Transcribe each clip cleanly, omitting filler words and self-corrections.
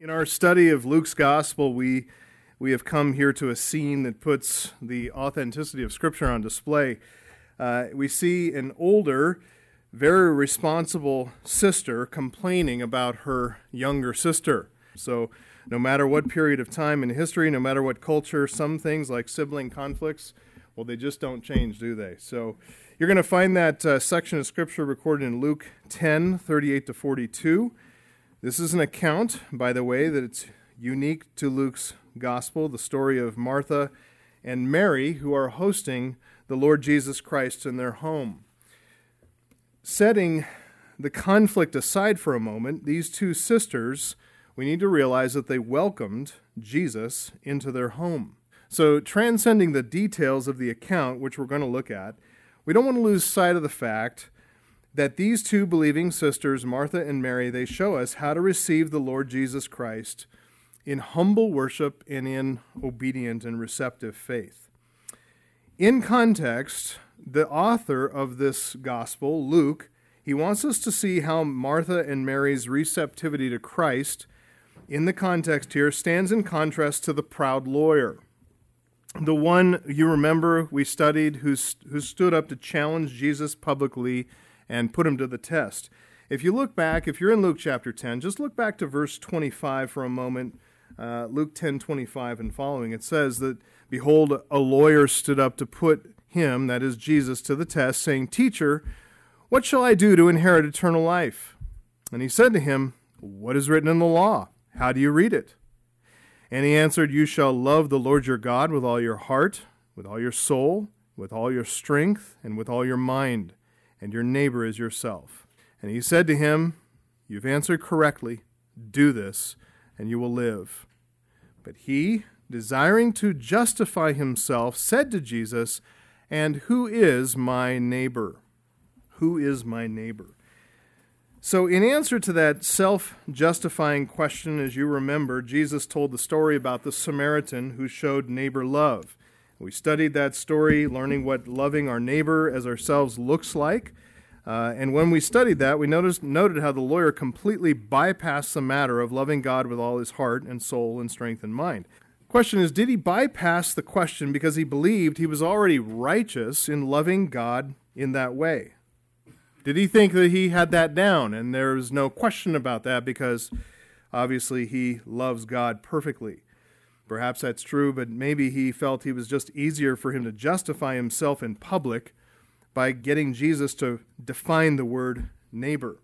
In our study of Luke's Gospel, we have come here to a scene that puts the authenticity of Scripture on display. We see an older, very responsible sister complaining about her younger sister. So no matter what period of time in history, no matter what culture, some things like sibling conflicts, well, they just don't change, do they? So you're going to find that section of Scripture recorded in Luke 10, 38 to 42. This is an account, by the way, that it's unique to Luke's Gospel, the story of Martha and Mary, who are hosting the Lord Jesus Christ in their home. Setting the conflict aside for a moment, these two sisters, we need to realize that they welcomed Jesus into their home. So, transcending the details of the account, which we're going to look at, we don't want to lose sight of the fact that these two believing sisters, Martha and Mary, they show us how to receive the Lord Jesus Christ in humble worship and in obedient and receptive faith. In context, the author of this gospel, Luke, he wants us to see how Martha and Mary's receptivity to Christ, in the context here, stands in contrast to the proud lawyer. The one, you remember, we studied, who stood up to challenge Jesus publicly and put him to the test. If you look back, if you're in Luke chapter 10, just look back to verse 25 for a moment. Luke 10:25 and following. It says that, "Behold, a lawyer stood up to put him," that is Jesus, "to the test, saying, 'Teacher, what shall I do to inherit eternal life?' And he said to him, 'What is written in the law? How do you read it?' And he answered, 'You shall love the Lord your God with all your heart, with all your soul, with all your strength, and with all your mind, and your neighbor as yourself.' And he said to him, 'You've answered correctly. Do this, and you will live.' But he, desiring to justify himself, said to Jesus, 'And who is my neighbor?'" Who is my neighbor? So in answer to that self-justifying question, as you remember, Jesus told the story about the Samaritan who showed neighbor love. We studied that story, learning what loving our neighbor as ourselves looks like. And when we studied that, we noted how the lawyer completely bypassed the matter of loving God with all his heart and soul and strength and mind. The question is, did he bypass the question because he believed he was already righteous in loving God in that way? Did he think that he had that down and there's no question about that because obviously he loves God perfectly? Perhaps that's true, but maybe he felt it was just easier for him to justify himself in public by getting Jesus to define the word neighbor.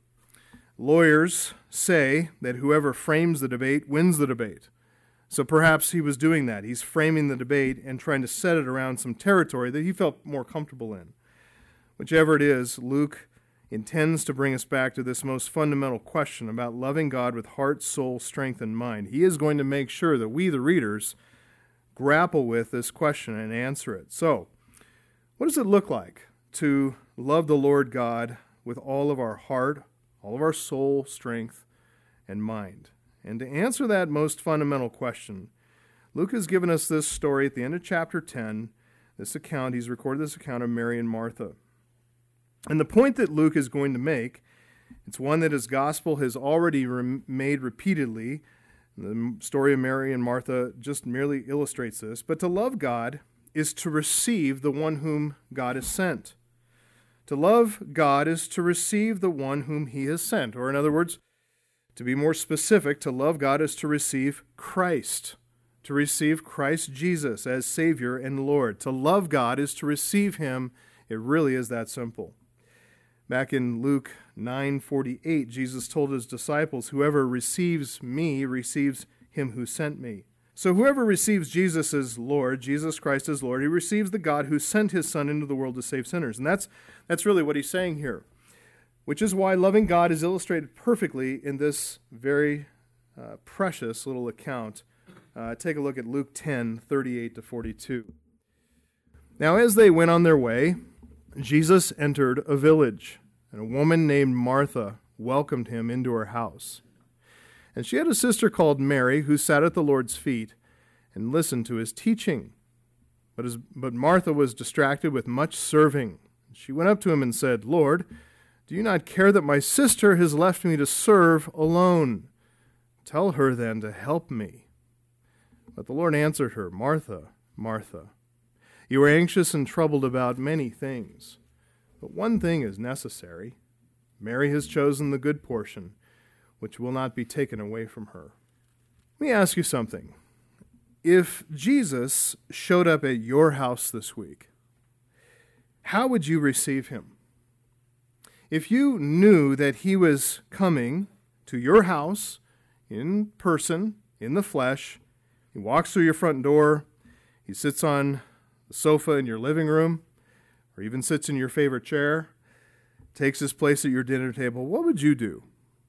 Lawyers say that whoever frames the debate wins the debate. So perhaps he was doing that. He's framing the debate and trying to set it around some territory that he felt more comfortable in. Whichever it is, Luke intends to bring us back to this most fundamental question about loving God with heart, soul, strength, and mind. He is going to make sure that we, the readers, grapple with this question and answer it. So, what does it look like to love the Lord God with all of our heart, all of our soul, strength, and mind? And to answer that most fundamental question, Luke has given us this story at the end of chapter 10, this account. He's recorded this account of Mary and Martha. And the point that Luke is going to make, it's one that his gospel has already made repeatedly. The story of Mary and Martha just merely illustrates this. But to love God is to receive the one whom God has sent. To love God is to receive the one whom he has sent. Or in other words, to be more specific, to love God is to receive Christ. To receive Christ Jesus as Savior and Lord. To love God is to receive him. It really is that simple. Back in Luke 9:48, Jesus told his disciples, "Whoever receives me receives him who sent me." So whoever receives Jesus as Lord, Jesus Christ as Lord, he receives the God who sent his Son into the world to save sinners. And that's really what he's saying here, which is why loving God is illustrated perfectly in this very precious little account. Take a look at Luke 10:38 to 42. "Now as they went on their way, Jesus entered a village, and a woman named Martha welcomed him into her house. And she had a sister called Mary, who sat at the Lord's feet and listened to his teaching. But Martha was distracted with much serving. She went up to him and said, 'Lord, do you not care that my sister has left me to serve alone? Tell her then to help me." But the Lord answered her, "Martha, Martha, you are anxious and troubled about many things, but one thing is necessary. Mary has chosen the good portion, which will not be taken away from her." Let me ask you something. If Jesus showed up at your house this week, how would you receive him? If you knew that he was coming to your house in person, in the flesh, he walks through your front door, he sits on the sofa in your living room, or even sits in your favorite chair, takes his place at your dinner table, what would you do?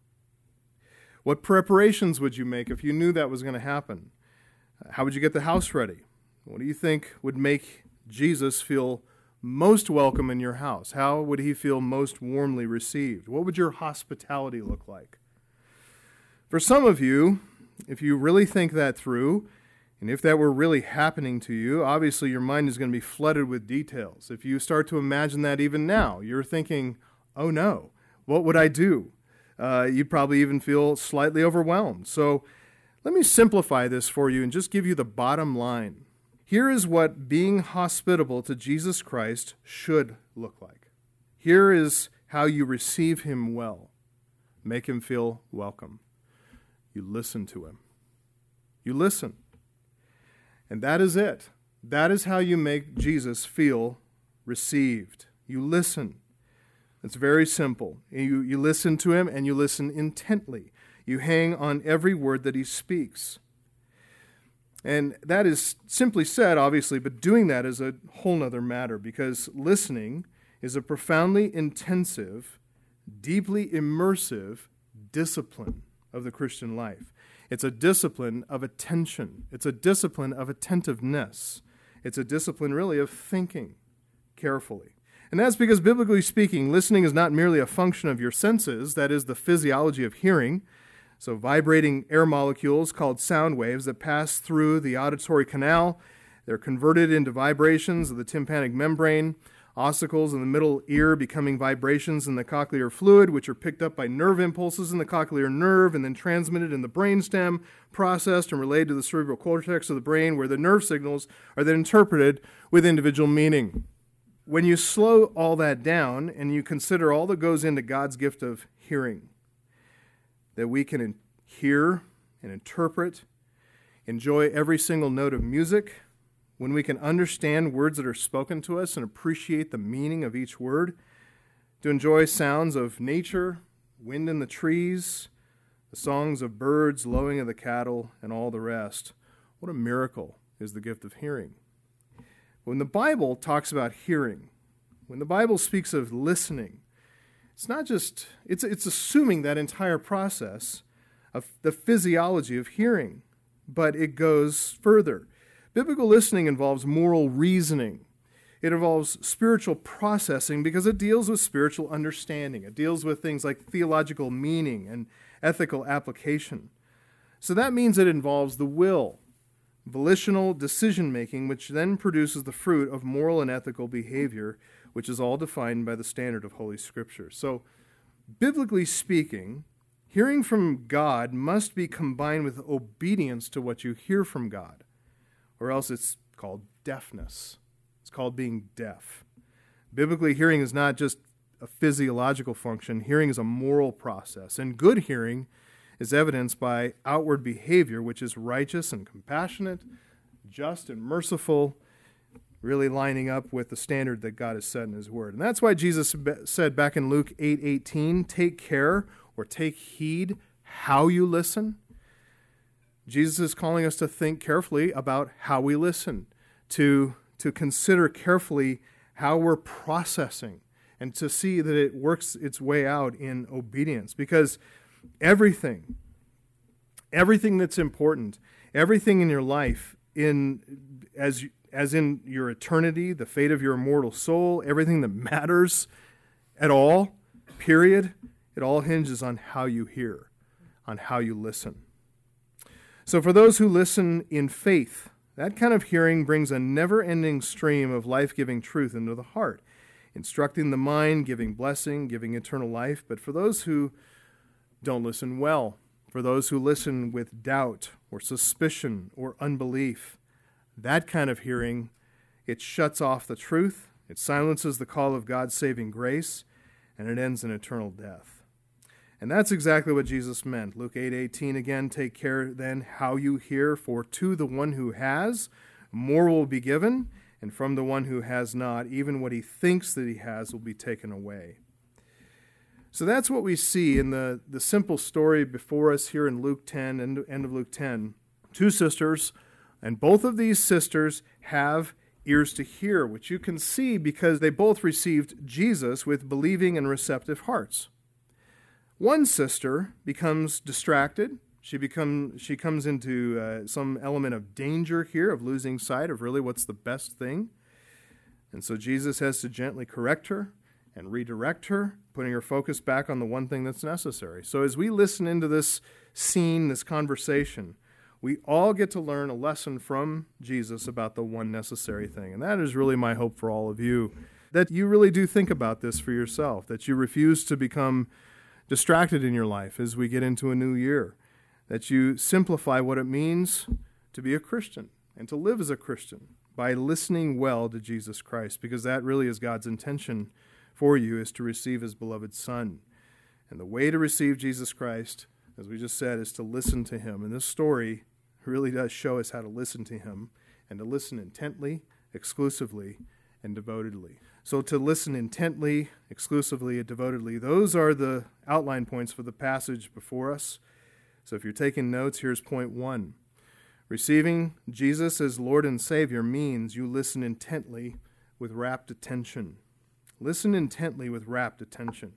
What preparations would you make if you knew that was going to happen? How would you get the house ready? What do you think would make Jesus feel most welcome in your house? How would he feel most warmly received? What would your hospitality look like? For some of you, if you really think that through, and if that were really happening to you, obviously your mind is going to be flooded with details. If you start to imagine that even now, you're thinking, "Oh no, what would I do?" You'd probably even feel slightly overwhelmed. So let me simplify this for you and just give you the bottom line. Here is what being hospitable to Jesus Christ should look like. Here is how you receive him well. Make him feel welcome. You listen to him. You listen. And that is it. That is how you make Jesus feel received. You listen. It's very simple. You listen to him and you listen intently. You hang on every word that he speaks. And that is simply said, obviously, but doing that is a whole other matter, because listening is a profoundly intensive, deeply immersive discipline of the Christian life. It's a discipline of attention. It's a discipline of attentiveness. It's a discipline, really, of thinking carefully. And that's because, biblically speaking, listening is not merely a function of your senses, that is, the physiology of hearing. So vibrating air molecules called sound waves that pass through the auditory canal, they're converted into vibrations of the tympanic membrane, ossicles in the middle ear becoming vibrations in the cochlear fluid, which are picked up by nerve impulses in the cochlear nerve and then transmitted in the brainstem, processed and relayed to the cerebral cortex of the brain, where the nerve signals are then interpreted with individual meaning. When you slow all that down and you consider all that goes into God's gift of hearing, that we can hear and interpret, enjoy every single note of music, when we can understand words that are spoken to us and appreciate the meaning of each word, to enjoy sounds of nature, wind in the trees, the songs of birds, lowing of the cattle, and all the rest. What a miracle is the gift of hearing. When the Bible talks about hearing, when the Bible speaks of listening, it's not just, it's assuming that entire process of the physiology of hearing, but it goes further. Biblical listening involves moral reasoning. It involves spiritual processing because it deals with spiritual understanding. It deals with things like theological meaning and ethical application. So that means it involves the will, volitional decision-making, which then produces the fruit of moral and ethical behavior, which is all defined by the standard of Holy Scripture. So, biblically speaking, hearing from God must be combined with obedience to what you hear from God, or else it's called deafness. It's called being deaf. Biblically, hearing is not just a physiological function. Hearing is a moral process, and good hearing is evidenced by outward behavior, which is righteous and compassionate, just and merciful, really lining up with the standard that God has set in his word. And that's why Jesus said back in Luke 8:18, take care or take heed how you listen. Jesus is calling us to think carefully about how we listen, to consider carefully how we're processing, and to see that it works its way out in obedience. Because everything that's important, everything in your life, as in your eternity, the fate of your immortal soul, everything that matters at all, period, it all hinges on how you hear, on how you listen. So for those who listen in faith, that kind of hearing brings a never-ending stream of life-giving truth into the heart, instructing the mind, giving blessing, giving eternal life. But for those who don't listen well for those who listen with doubt or suspicion or unbelief. That kind of hearing, it shuts off the truth, it silences the call of God's saving grace, and it ends in eternal death. And that's exactly what Jesus meant. Luke 8:18 again, take care then how you hear, for to the one who has, more will be given, and from the one who has not, even what he thinks that he has will be taken away. So that's what we see in the simple story before us here in Luke 10, end of Luke 10. Two sisters, and both of these sisters have ears to hear, which you can see because they both received Jesus with believing and receptive hearts. One sister becomes distracted. She comes into some element of danger here, of losing sight of really what's the best thing. And so Jesus has to gently correct her and redirect her, putting her focus back on the one thing that's necessary. So as we listen into this scene, this conversation, we all get to learn a lesson from Jesus about the one necessary thing. And that is really my hope for all of you, that you really do think about this for yourself, that you refuse to become distracted in your life as we get into a new year, that you simplify what it means to be a Christian and to live as a Christian by listening well to Jesus Christ, because that really is God's intention for you, is to receive his beloved Son. And the way to receive Jesus Christ, as we just said, is to listen to him. And this story really does show us how to listen to him, and to listen intently, exclusively, and devotedly. So to listen intently, exclusively, and devotedly, those are the outline points for the passage before us. So if you're taking notes, here's point 1. Receiving Jesus as Lord and Savior means you listen intently with rapt attention. Listen intently with rapt attention.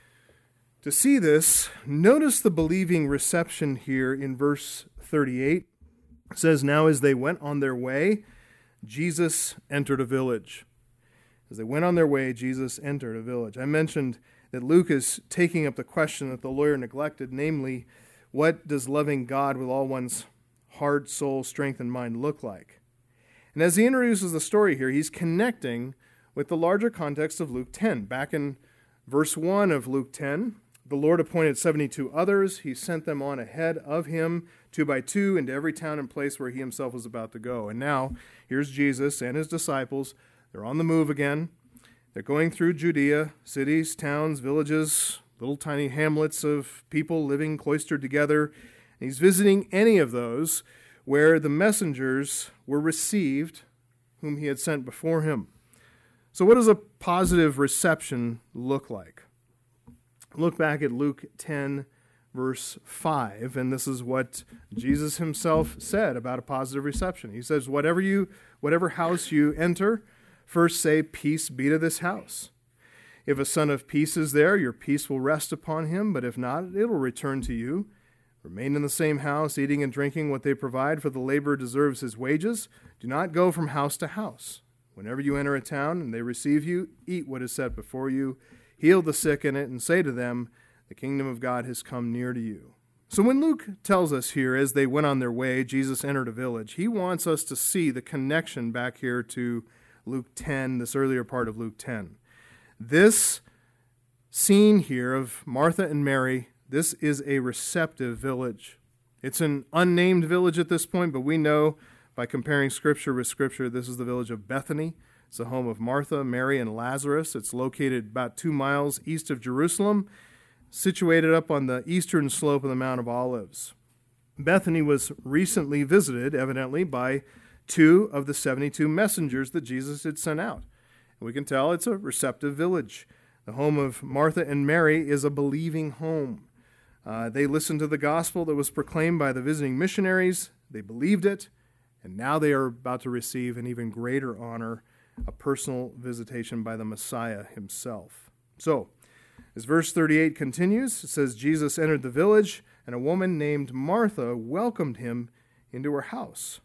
To see this, notice the believing reception here in verse 38. It says, now as they went on their way, Jesus entered a village. As they went on their way, Jesus entered a village. I mentioned that Luke is taking up the question that the lawyer neglected, namely, what does loving God with all one's heart, soul, strength, and mind look like? And as he introduces the story here, he's connecting with the larger context of Luke 10. Back in verse 1 of Luke 10, the Lord appointed 72 others. He sent them on ahead of him, 2 by 2, into every town and place where he himself was about to go. And now, here's Jesus and his disciples. They're on the move again. They're going through Judea, cities, towns, villages, little tiny hamlets of people living cloistered together. And he's visiting any of those where the messengers were received whom he had sent before him. So what does a positive reception look like? Look back at Luke 10, verse 5, and this is what Jesus himself said about a positive reception. He says, whatever house you enter, first say, peace be to this house. If a son of peace is there, your peace will rest upon him, but if not, it will return to you. Remain in the same house, eating and drinking what they provide, for the laborer deserves his wages. Do not go from house to house. Whenever you enter a town and they receive you, eat what is set before you, heal the sick in it, and say to them, the kingdom of God has come near to you. So when Luke tells us here, as they went on their way, Jesus entered a village, he wants us to see the connection back here to Luke 10, this earlier part of Luke 10. This scene here of Martha and Mary, this is a receptive village. It's an unnamed village at this point, but we know by comparing Scripture with Scripture, this is the village of Bethany. It's the home of Martha, Mary, and Lazarus. It's located about 2 miles east of Jerusalem, situated up on the eastern slope of the Mount of Olives. Bethany was recently visited, evidently, by 2 of the 72 messengers that Jesus had sent out. And we can tell it's a receptive village. The home of Martha and Mary is a believing home. They listened to the gospel that was proclaimed by the visiting missionaries. They believed it, and now they are about to receive an even greater honor, a personal visitation by the Messiah himself. So, as verse 38 continues, it says, Jesus entered the village, and a woman named Martha welcomed him into her house.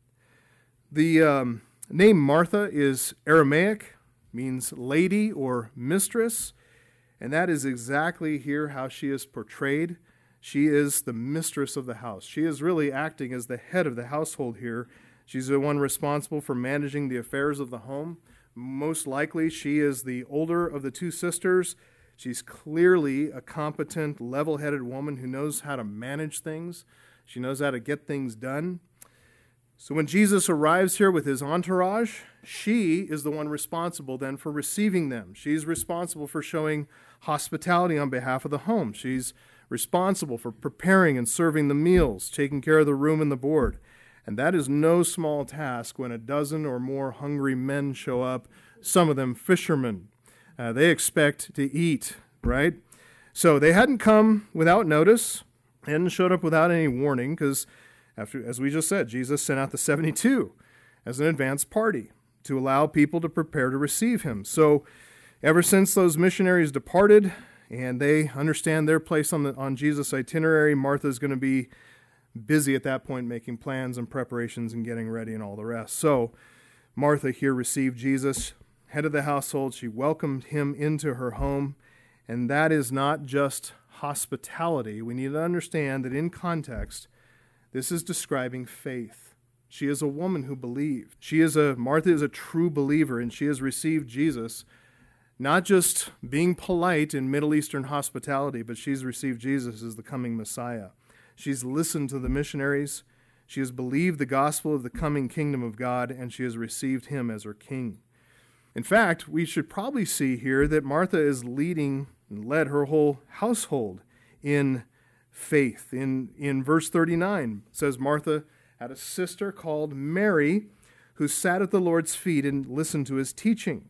The name Martha is Aramaic, means lady or mistress, and that is exactly here how she is portrayed. She is the mistress of the house. She is really acting as the head of the household here. She's the one responsible for managing the affairs of the home. Most likely, she is the older of the 2 sisters. She's clearly a competent, level-headed woman who knows how to manage things. She knows how to get things done. So when Jesus arrives here with his entourage, she is the one responsible then for receiving them. She's responsible for showing hospitality on behalf of the home. She's responsible for preparing and serving the meals, taking care of the room and the board. And that is no small task when a dozen or more hungry men show up, some of them fishermen. They expect to eat, right? So they hadn't come without notice and showed up without any warning because, as we just said, Jesus sent out the 72 as an advance party to allow people to prepare to receive him. So ever since those missionaries departed and they understand their place on Jesus' itinerary, Martha's going to be busy at that point making plans and preparations and getting ready and all the rest. So Martha here received Jesus, head of the household. She welcomed him into her home, and that is not just hospitality. We need to understand that in context, this is describing faith. She is a woman who believed. Martha is a true believer, and she has received Jesus, not just being polite in Middle Eastern hospitality, but she's received Jesus as the coming Messiah. She's listened to the missionaries. She has believed the gospel of the coming kingdom of God, and she has received him as her king. In fact, we should probably see here that Martha is leading and led her whole household in faith. In verse 39, it says, Martha had a sister called Mary who sat at the Lord's feet and listened to his teaching.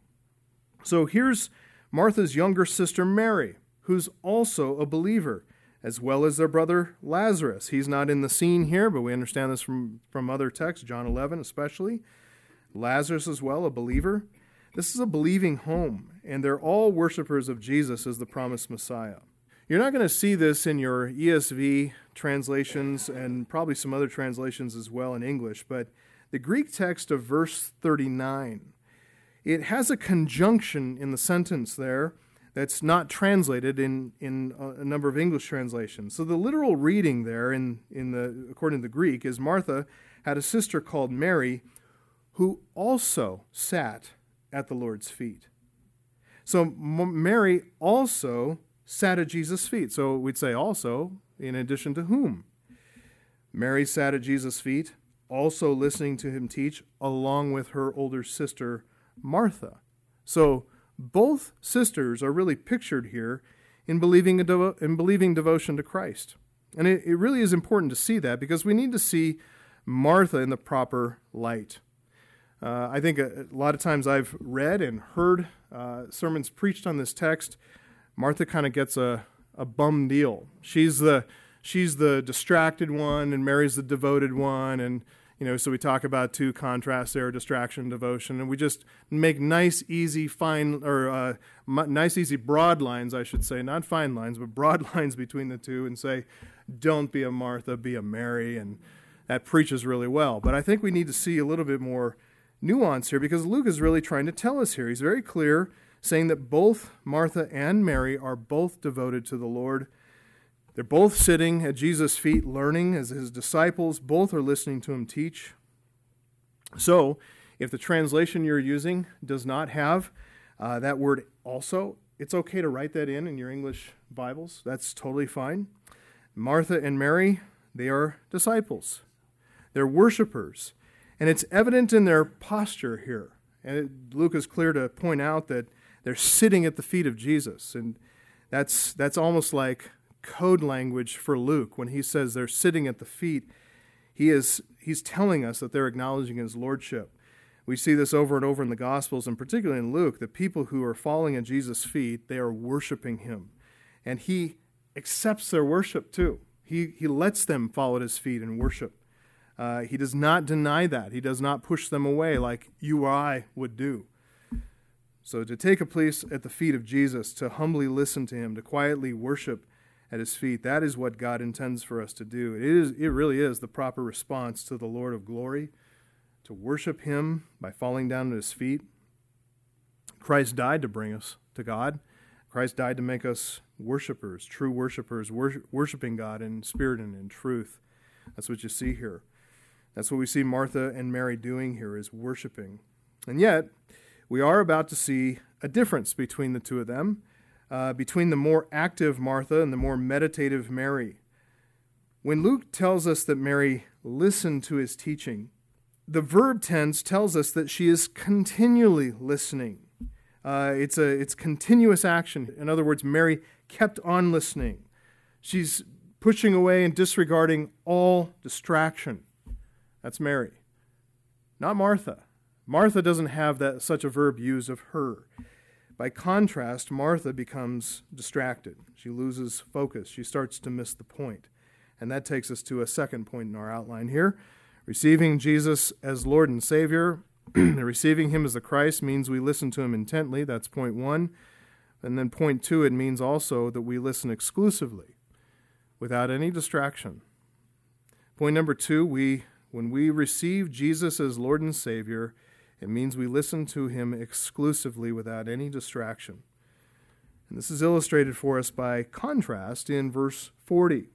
So here's Martha's younger sister Mary, who's also a believer, as well as their brother Lazarus. He's not in the scene here, but we understand this from other texts, John 11 especially. Lazarus as well, a believer. This is a believing home, and they're all worshipers of Jesus as the promised Messiah. You're not going to see this in your ESV translations and probably some other translations as well in English, but the Greek text of verse 39, it has a conjunction in the sentence there that's not translated in a number of English translations. So the literal reading there according to the Greek is Martha had a sister called Mary who also sat at the Lord's feet. So Mary also sat at Jesus' feet. So we'd say also, in addition to whom? Mary sat at Jesus' feet, also listening to him teach, along with her older sister, Martha. So both sisters are really pictured here in believing devotion to Christ. And it really is important to see that because we need to see Martha in the proper light. I think a lot of times I've read and heard sermons preached on this text. Martha kind of gets a bum deal. She's the distracted one, and Mary's the devoted one, and so we talk about two contrasts there: distraction and devotion, and we just make nice, easy, broad lines, I should say, not fine lines, but broad lines between the two, and say, "Don't be a Martha, be a Mary," and that preaches really well. But I think we need to see a little bit more nuance here because Luke is really trying to tell us here. He's very clear, saying that both Martha and Mary are both devoted to the Lord. They're both sitting at Jesus' feet learning as his disciples. Both are listening to him teach. So if the translation you're using does not have that word also, it's okay to write that in your English Bibles. That's totally fine. Martha and Mary, they are disciples. They're worshipers. And it's evident in their posture here. And Luke is clear to point out that they're sitting at the feet of Jesus. And that's almost like code language for Luke. When he says they're sitting at the feet, he's telling us that they're acknowledging his lordship. We see this over and over in the Gospels, and particularly in Luke, the people who are falling at Jesus' feet, they are worshiping him. And he accepts their worship too. He lets them fall at his feet and worship. He does not deny that. He does not push them away like you or I would do. So to take a place at the feet of Jesus, to humbly listen to him, to quietly worship at his feet, that is what God intends for us to do. It really is the proper response to the Lord of glory, to worship him by falling down at his feet. Christ died to bring us to God. Christ died to make us worshipers, true worshipers, worshiping God in spirit and in truth. That's what you see here. That's what we see Martha and Mary doing here, is worshiping. And yet, we are about to see a difference between the two of them. between the more active Martha and the more meditative Mary. When Luke tells us that Mary listened to his teaching, the verb tense tells us that she is continually listening. It's continuous action. In other words, Mary kept on listening. She's pushing away and disregarding all distraction. That's Mary, not Martha. Martha doesn't have such a verb used of her. By contrast, Martha becomes distracted. She loses focus. She starts to miss the point. And that takes us to a second point in our outline here. Receiving Jesus as Lord and Savior, receiving him as the Christ means we listen to him intently. That's point one. And then point two, it means also that we listen exclusively without any distraction. Point number two, when we receive Jesus as Lord and Savior, it means we listen to him exclusively without any distraction. And this is illustrated for us by contrast in verse 40.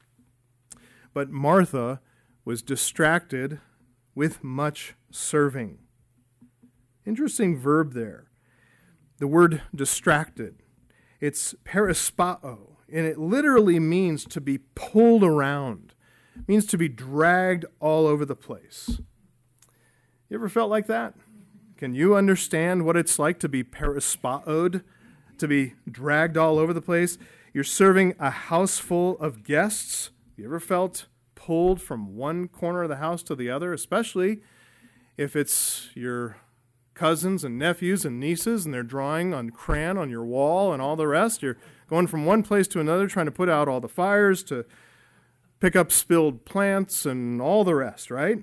But Martha was distracted with much serving. Interesting verb there. The word distracted. It's perispao, and it literally means to be pulled around. It means to be dragged all over the place. You ever felt like that? Can you understand what it's like to be perispaoed, to be dragged all over the place? You're serving a house full of guests. You ever felt pulled from one corner of the house to the other, especially if it's your cousins and nephews and nieces and they're drawing on crayon on your wall and all the rest? You're going from one place to another trying to put out all the fires, to pick up spilled plants and all the rest, right?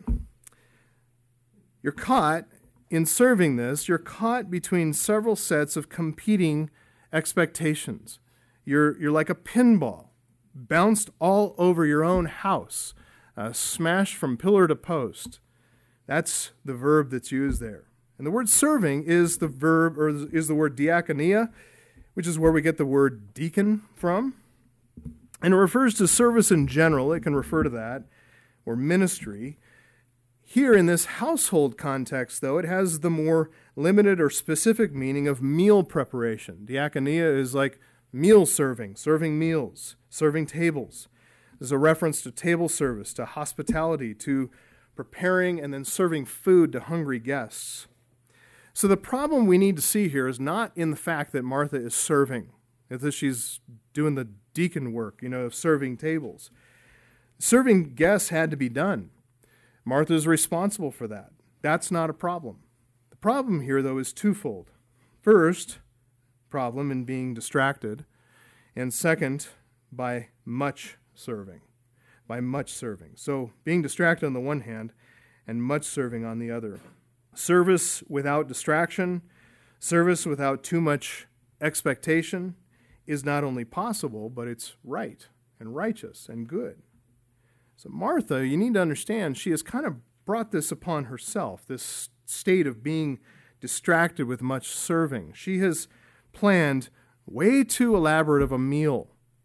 You're caught in serving this. You're caught between several sets of competing expectations. You're like a pinball, bounced all over your own house, smashed from pillar to post. That's the verb that's used there. And the word serving is the verb, or is the word diakonia, which is where we get the word deacon from. And it refers to service in general. It can refer to that, or ministry. Here in this household context, though, it has the more limited or specific meaning of meal preparation. Diakonia is like meal serving, serving meals, serving tables. There's a reference to table service, to hospitality, to preparing and then serving food to hungry guests. So the problem we need to see here is not in the fact that Martha is serving, that she's doing the deacon work, of serving tables. Serving guests had to be done. Martha is responsible for that. That's not a problem. The problem here, though, is twofold. First, problem in being distracted, and second, by much serving. By much serving. So being distracted on the one hand and much serving on the other. Service without distraction, service without too much expectation is not only possible, but it's right and righteous and good. So Martha, you need to understand, she has kind of brought this upon herself, this state of being distracted with much serving. She has planned way too elaborate of a meal,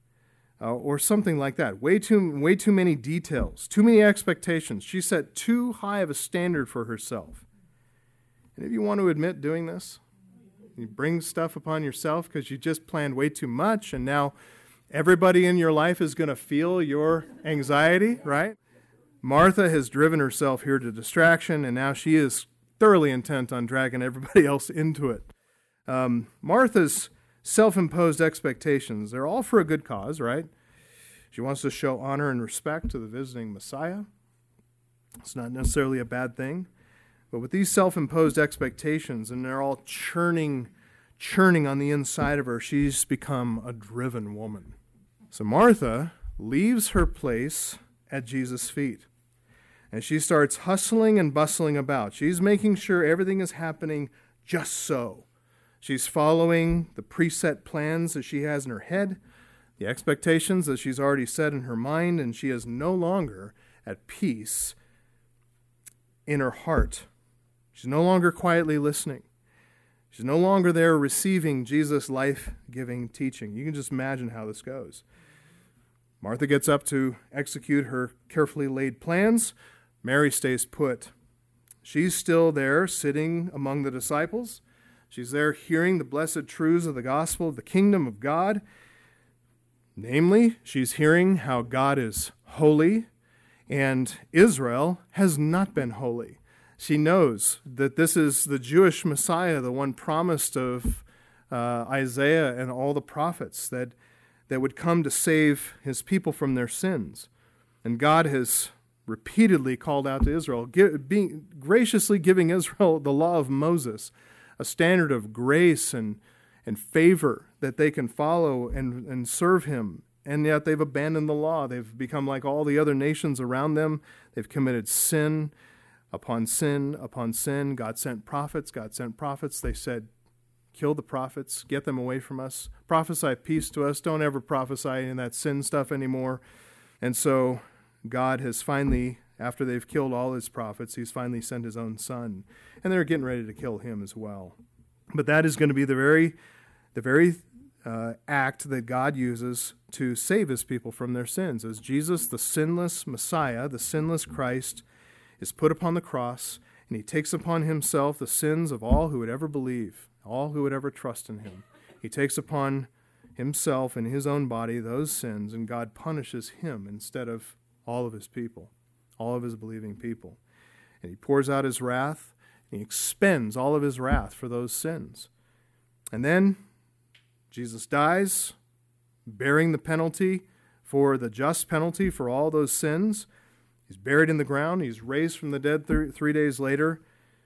or something like that. Way too many details, too many expectations. She set too high of a standard for herself. And if you want to admit doing this, you bring stuff upon yourself because you just planned way too much, and now everybody in your life is going to feel your anxiety, right? Martha has driven herself here to distraction, and now she is thoroughly intent on dragging everybody else into it. Martha's self-imposed expectations, they're all for a good cause, right? She wants to show honor and respect to the visiting Messiah. It's not necessarily a bad thing. But with these self-imposed expectations, and they're all churning on the inside of her, she's become a driven woman. So Martha leaves her place at Jesus' feet, and she starts hustling and bustling about. She's making sure everything is happening just so. She's following the preset plans that she has in her head, the expectations that she's already set in her mind, and she is no longer at peace in her heart. She's no longer quietly listening. She's no longer there receiving Jesus' life-giving teaching. You can just imagine how this goes. Martha gets up to execute her carefully laid plans. Mary stays put. She's still there sitting among the disciples. She's there hearing the blessed truths of the gospel of the kingdom of God. Namely, she's hearing how God is holy and Israel has not been holy. She knows that this is the Jewish Messiah, the one promised of Isaiah and all the prophets, that would come to save his people from their sins. And God has repeatedly called out to Israel, graciously giving Israel the law of Moses, a standard of grace and favor that they can follow and serve him. And yet they've abandoned the law. They've become like all the other nations around them. They've committed sin upon sin upon sin. God sent prophets. They said, kill the prophets, get them away from us, prophesy peace to us, don't ever prophesy in that sin stuff anymore. And so God has finally, after they've killed all his prophets, he's finally sent his own son. And they're getting ready to kill him as well. But that is going to be the very act that God uses to save his people from their sins. As Jesus, the sinless Messiah, the sinless Christ, is put upon the cross, and he takes upon himself the sins of all who would ever believe, all who would ever trust in him. He takes upon himself in his own body those sins, and God punishes him instead of all of his people, all of his believing people. And he pours out his wrath, and he expends all of his wrath for those sins. And then Jesus dies, bearing the penalty for the just penalty for all those sins. He's buried in the ground. He's raised from the dead 3 days later.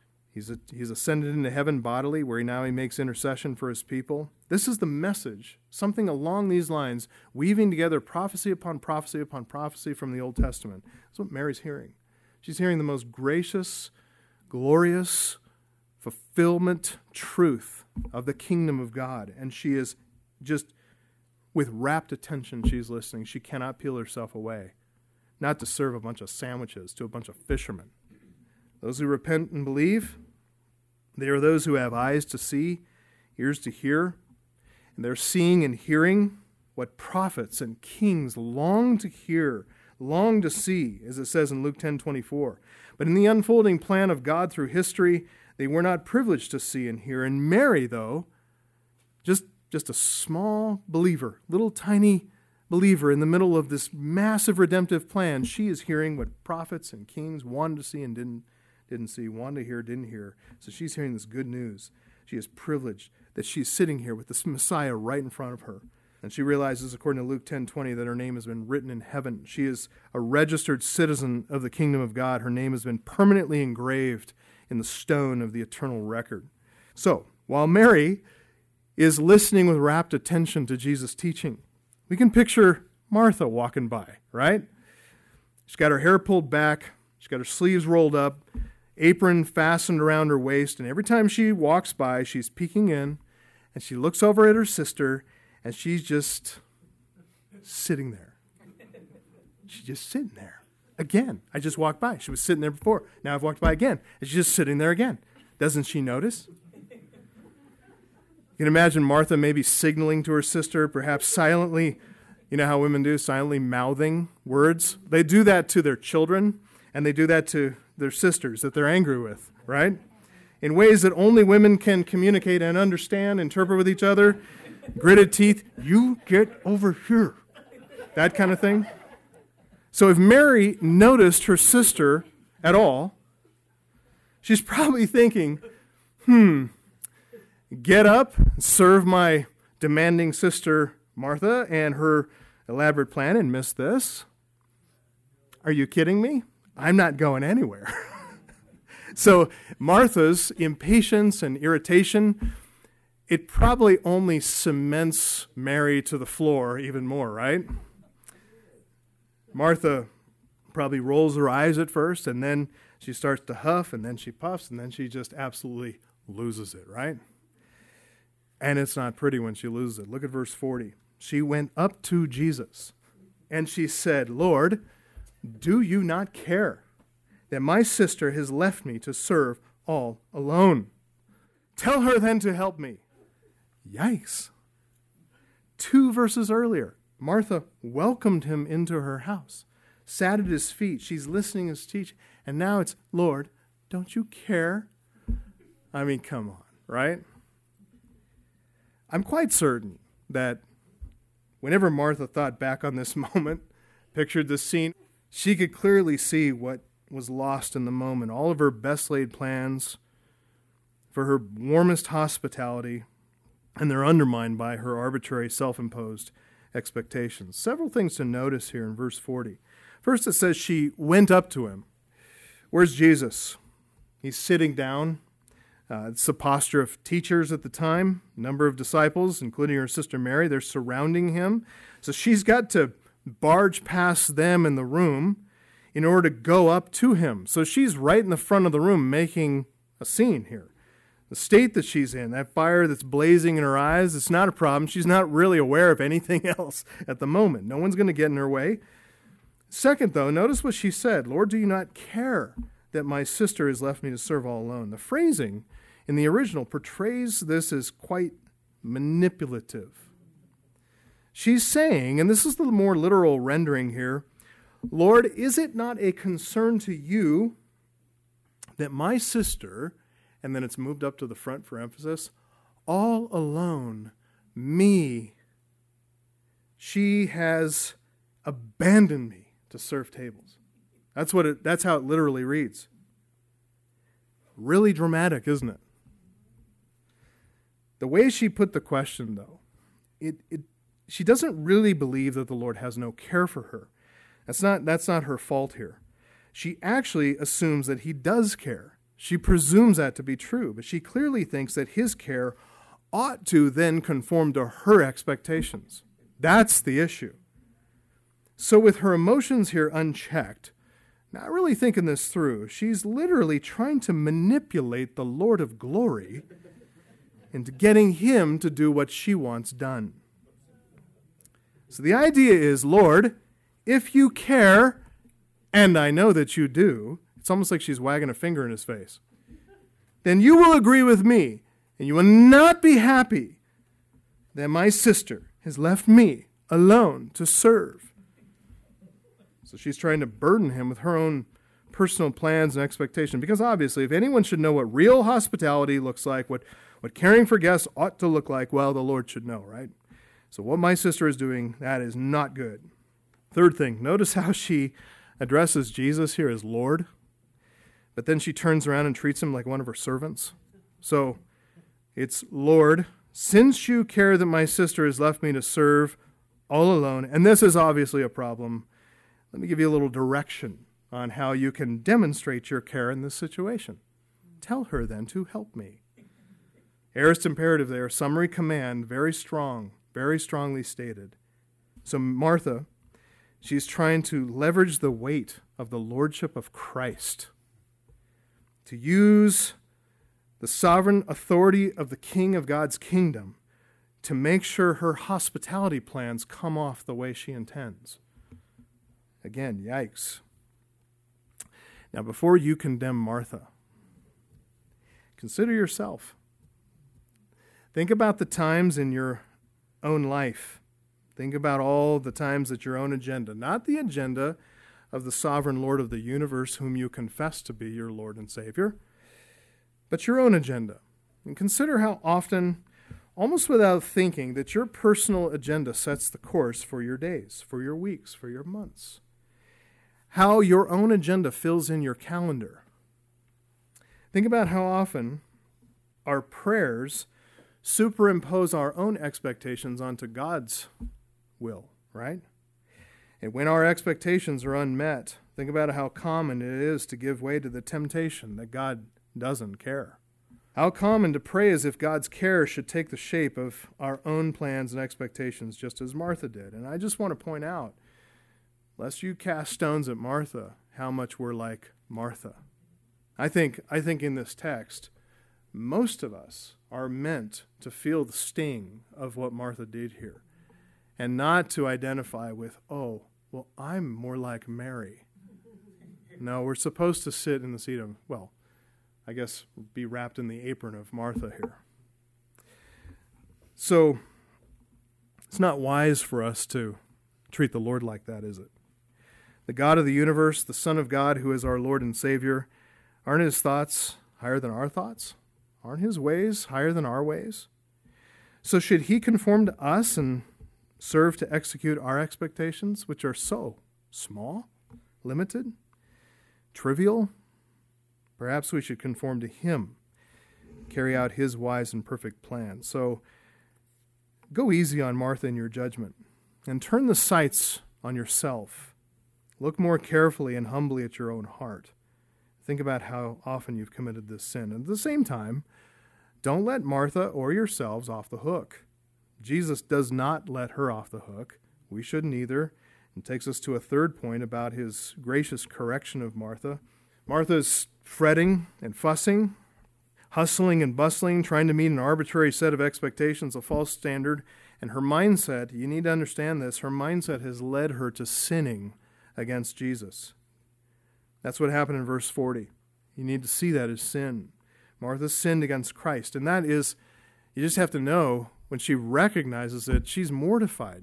He's ascended into heaven bodily, where he makes intercession for his people. This is the message, something along these lines, weaving together prophecy upon prophecy upon prophecy from the Old Testament. That's what Mary's hearing. She's hearing the most gracious, glorious fulfillment truth of the kingdom of God. And she is just, with rapt attention, she's listening. She cannot peel herself away, not to serve a bunch of sandwiches to a bunch of fishermen. Those who repent and believe, they are those who have eyes to see, ears to hear, and they're seeing and hearing what prophets and kings long to hear, long to see, as it says in Luke 10:24. But in the unfolding plan of God through history, they were not privileged to see and hear. And Mary, though, just a small believer, little tiny believer in the middle of this massive redemptive plan, she is hearing what prophets and kings wanted to see and didn't see, wanted to hear, didn't hear. So she's hearing this good news. She is privileged that she's sitting here with this Messiah right in front of her. And she realizes, according to Luke 10:20, that her name has been written in heaven. She is a registered citizen of the kingdom of God. Her name has been permanently engraved in the stone of the eternal record. So, while Mary is listening with rapt attention to Jesus' teaching, we can picture Martha walking by, right? She's got her hair pulled back. She's got her sleeves rolled up, apron fastened around her waist, and every time she walks by, she's peeking in, and she looks over at her sister, and she's just sitting there. She's just sitting there. Again, I just walked by. She was sitting there before. Now I've walked by again, and she's just sitting there again. Doesn't she notice? You can imagine Martha maybe signaling to her sister, perhaps silently, you know how women do, silently mouthing words. They do that to their children, and they do that to their sisters that they're angry with, right? In ways that only women can communicate and understand, interpret with each other. Gritted teeth, you get over here. That kind of thing. So if Mary noticed her sister at all, she's probably thinking, get up, serve my demanding sister Martha and her elaborate plan and miss this? Are you kidding me? I'm not going anywhere. So Martha's impatience and irritation, it probably only cements Mary to the floor even more, right? Martha probably rolls her eyes at first, and then she starts to huff, and then she puffs, and then she just absolutely loses it, right? And it's not pretty when she loses it. Look at verse 40. She went up to Jesus, and she said, Lord, do you not care that my sister has left me to serve all alone? Tell her then to help me. Yikes. 2 verses earlier, Martha welcomed him into her house, sat at his feet. She's listening to his teaching. And now it's, Lord, don't you care? I mean, come on, right? I'm quite certain that whenever Martha thought back on this moment, pictured this scene, she could clearly see what was lost in the moment. All of her best laid plans for her warmest hospitality, and they're undermined by her arbitrary self-imposed expectations. Several things to notice here in verse 40. First, it says she went up to him. Where's Jesus? He's sitting down. It's the posture of teachers at the time. A number of disciples, including her sister Mary, they're surrounding him. So she's got to barge past them in the room in order to go up to him. So she's right in the front of the room making a scene here. The state that she's in, that fire that's blazing in her eyes, it's not a problem. She's not really aware of anything else at the moment. No one's going to get in her way. Second, though, notice what she said. Lord, do you not care that my sister has left me to serve all alone? The phrasing in the original portrays this as quite manipulative. She's saying, and this is the more literal rendering here, Lord, is it not a concern to you that my sister, and then it's moved up to the front for emphasis, all alone, me, she has abandoned me to serve tables. That's how it literally reads. Really dramatic, isn't it? The way she put the question, though, she doesn't really believe that the Lord has no care for her. That's not her fault here. She actually assumes that he does care. She presumes that to be true, but she clearly thinks that his care ought to then conform to her expectations. That's the issue. So with her emotions here unchecked, not really thinking this through, she's literally trying to manipulate the Lord of glory into getting him to do what she wants done. So the idea is, Lord, if you care, and I know that you do, it's almost like she's wagging a finger in his face, then you will agree with me, and you will not be happy that my sister has left me alone to serve. So she's trying to burden him with her own personal plans and expectations, because obviously if anyone should know what real hospitality looks like, what caring for guests ought to look like, well, the Lord should know, right? So what my sister is doing, that is not good. Third thing, notice how she addresses Jesus here as Lord, but then she turns around and treats him like one of her servants. So it's, Lord, since you care that my sister has left me to serve all alone, and this is obviously a problem, let me give you a little direction on how you can demonstrate your care in this situation. Tell her then to help me. Aorist imperative there, summary command, very strong, very strongly stated. So Martha, she's trying to leverage the weight of the lordship of Christ to use the sovereign authority of the king of God's kingdom to make sure her hospitality plans come off the way she intends. Again, yikes. Now, before you condemn Martha, consider yourself. Think about the times in your own life. Think about all the times that your own agenda, not the agenda of the sovereign Lord of the universe whom you confess to be your Lord and Savior, but your own agenda. And consider how often, almost without thinking, that your personal agenda sets the course for your days, for your weeks, for your months. How your own agenda fills in your calendar. Think about how often our prayers superimpose our own expectations onto God's will, right? And when our expectations are unmet, think about how common it is to give way to the temptation that God doesn't care. How common to pray as if God's care should take the shape of our own plans and expectations, just as Martha did. And I just want to point out, lest you cast stones at Martha, how much we're like Martha. I think in this text, most of us are meant to feel the sting of what Martha did here, and not to identify with, oh, well, I'm more like Mary. No, we're supposed to sit in the seat of, well, I guess be wrapped in the apron of Martha here. So it's not wise for us to treat the Lord like that, is it? The God of the universe, the Son of God, who is our Lord and Savior, aren't his thoughts higher than our thoughts? Aren't his ways higher than our ways? So should he conform to us and serve to execute our expectations, which are so small, limited, trivial? Perhaps we should conform to him, carry out his wise and perfect plan. So go easy on Martha in your judgment, and turn the sights on yourself. Look more carefully and humbly at your own heart. Think about how often you've committed this sin. And at the same time, don't let Martha or yourselves off the hook. Jesus does not let her off the hook. We shouldn't either. And takes us to a third point about his gracious correction of Martha. Martha's fretting and fussing, hustling and bustling, trying to meet an arbitrary set of expectations, a false standard. And her mindset, you need to understand this, her mindset has led her to sinning against Jesus. That's what happened in verse 40. You need to see that as sin. Martha sinned against Christ. And that is, you just have to know, when she recognizes it, she's mortified.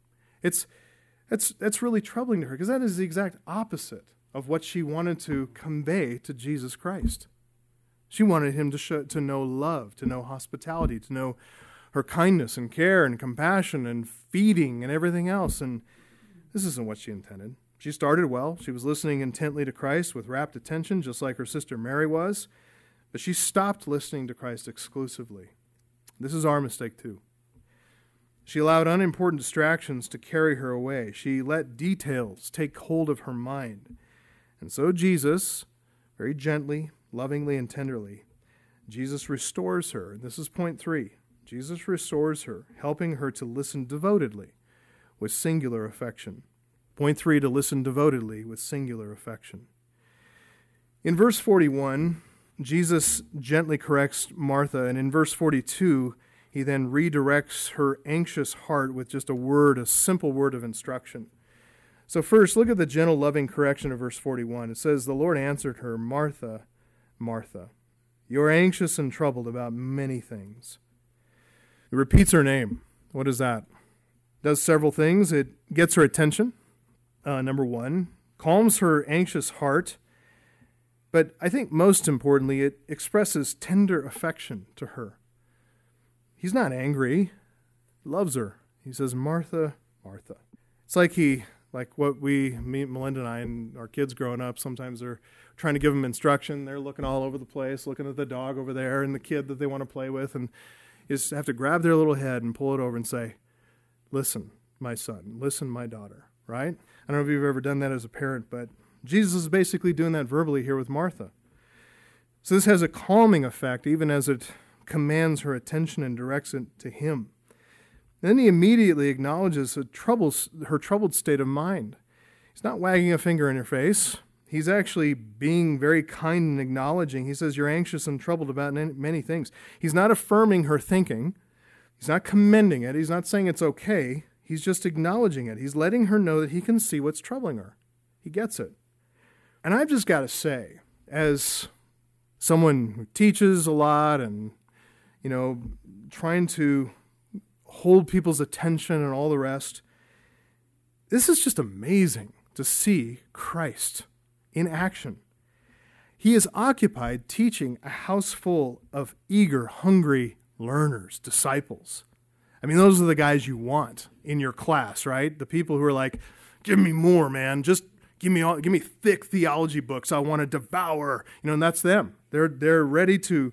That's really troubling to her, because that is the exact opposite of what she wanted to convey to Jesus Christ. She wanted him to know love, to know hospitality, to know her kindness and care and compassion and feeding and everything else. And this isn't what she intended. She started well. She was listening intently to Christ with rapt attention, just like her sister Mary was. But she stopped listening to Christ exclusively. This is our mistake too. She allowed unimportant distractions to carry her away. She let details take hold of her mind. And so Jesus, very gently, lovingly, and tenderly, Jesus restores her. This is point 3. Jesus restores her, helping her to listen devotedly with singular affection. Point 3, to listen devotedly with singular affection. In verse 41, Jesus gently corrects Martha, and in verse 42, he then redirects her anxious heart with just a word, a simple word of instruction. So first, look at the gentle, loving correction of verse 41. It says, "The Lord answered her, 'Martha, Martha, you are anxious and troubled about many things.'" It repeats her name. What is that? It does several things. It gets her attention. Number 1, calms her anxious heart. But I think most importantly, it expresses tender affection to her. He's not angry. He loves her. He says, "Martha, Martha." It's like what Melinda and I and our kids growing up, sometimes they're trying to give them instruction. They're looking all over the place, looking at the dog over there and the kid that they want to play with. And you just have to grab their little head and pull it over and say, "Listen, my son. Listen, my daughter." Right? I don't know if you've ever done that as a parent, but Jesus is basically doing that verbally here with Martha. So this has a calming effect, even as it commands her attention and directs it to him. Then he immediately acknowledges her troubled state of mind. He's not wagging a finger in her face. He's actually being very kind and acknowledging. He says, "You're anxious and troubled about many things." He's not affirming her thinking. He's not commending it. He's not saying it's okay. He's just acknowledging it. He's letting her know that he can see what's troubling her. He gets it. And I've just got to say, as someone who teaches a lot and, trying to hold people's attention and all the rest, this is just amazing to see Christ in action. He is occupied teaching a house full of eager, hungry learners, disciples. I mean, those are the guys you want in your class, right? The people who are like, "Give me more, man. Just give me thick theology books I want to devour." And that's them. They're ready to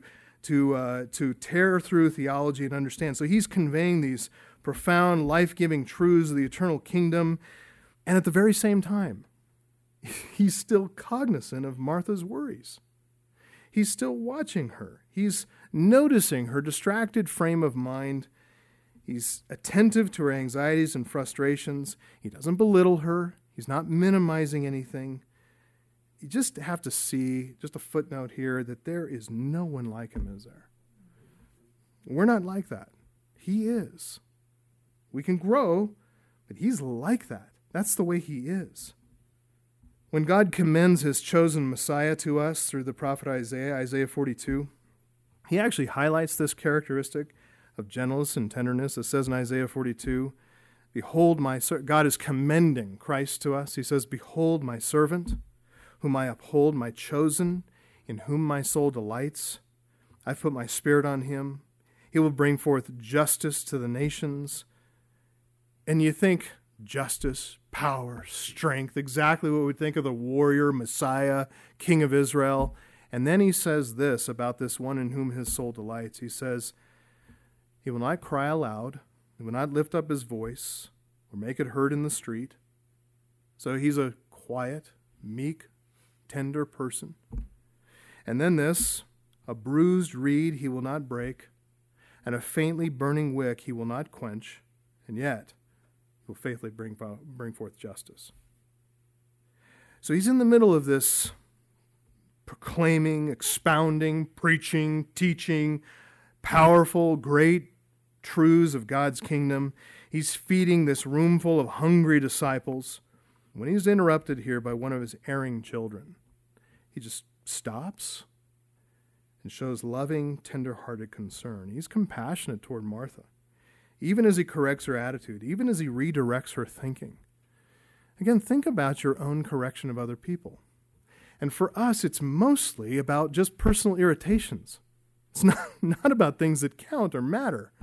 tear through theology and understand. So he's conveying these profound, life-giving truths of the eternal kingdom, and at the very same time, he's still cognizant of Martha's worries. He's still watching her. He's noticing her distracted frame of mind. He's attentive to her anxieties and frustrations. He doesn't belittle her. He's not minimizing anything. You just have to see, just a footnote here, that there is no one like him, is there? We're not like that. He is. We can grow, but he's like that. That's the way he is. When God commends his chosen Messiah to us through the prophet Isaiah 42, he actually highlights this characteristic of gentleness and tenderness. It says in Isaiah 42, "Behold, God is commending Christ to us. He says, 'Behold my servant, whom I uphold, my chosen, in whom my soul delights. I've put my spirit on him. He will bring forth justice to the nations. And you think justice, power, strength, exactly what we'd think of the warrior, Messiah, King of Israel. And then he says this about this one in whom his soul delights. He says, he will not cry aloud, he will not lift up his voice, or make it heard in the street. So he's a quiet, meek, tender person. And then this, a bruised reed he will not break, and a faintly burning wick he will not quench, and yet he will faithfully bring forth justice. So he's in the middle of this proclaiming, expounding, preaching, teaching, powerful, great truths of God's kingdom. He's feeding this room full of hungry disciples when he's interrupted here by one of his erring children. He just stops and shows loving, tender-hearted concern. He's compassionate toward Martha, even as he corrects her attitude, even as he redirects her thinking. Again, think about your own correction of other people. And for us, it's mostly about just personal irritations. It's not about things that count or matter.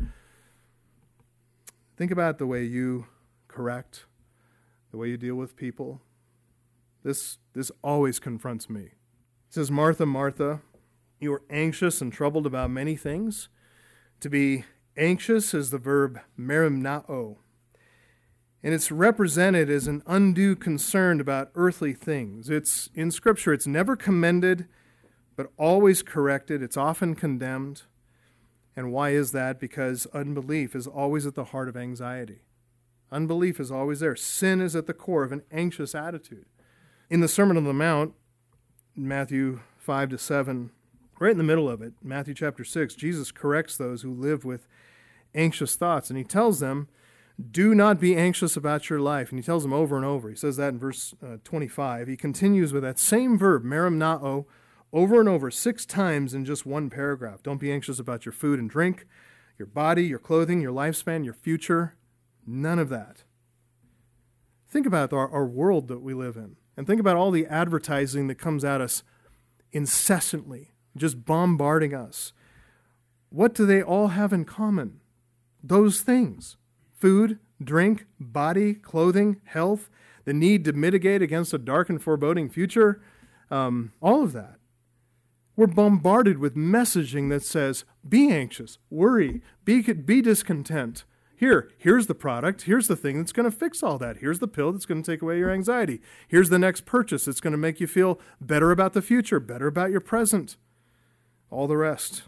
Think about the way you correct, the way you deal with people. This always confronts me. It says, Martha, Martha, you are anxious and troubled about many things. To be anxious is the verb merimnao. And it's represented as an undue concern about earthly things. It's in Scripture, it's never commended, but always corrected. It's often condemned. And why is that? Because unbelief is always at the heart of anxiety. Unbelief is always there. Sin is at the core of an anxious attitude. In the Sermon on the Mount, Matthew 5-7, right in the middle of it, Matthew chapter 6, Jesus corrects those who live with anxious thoughts. And he tells them, do not be anxious about your life. And he tells them over and over. He says that in verse 25. He continues with that same verb, merimnao, over and over 6 times in just one paragraph. Don't be anxious about your food and drink, your body, your clothing, your lifespan, your future. None of that. Think about our world that we live in. And think about all the advertising that comes at us incessantly, just bombarding us. What do they all have in common? Those things. Food, drink, body, clothing, health, the need to mitigate against a dark and foreboding future, all of that. We're bombarded with messaging that says, be anxious, worry, be discontent. Here's the product. Here's the thing that's going to fix all that. Here's the pill that's going to take away your anxiety. Here's the next purchase that's going to make you feel better about the future, better about your present. All the rest.